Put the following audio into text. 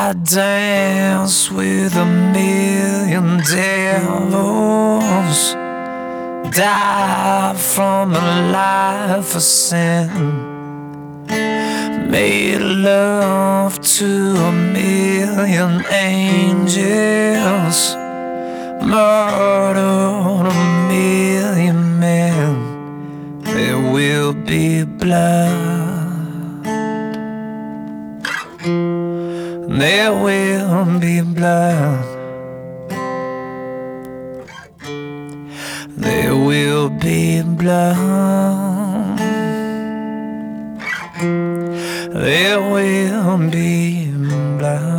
I dance with a million devils, die from a life of sin, made love to a million angels, murdered a million men. There will be blood. There will be blood. There will be blood. There will be blood.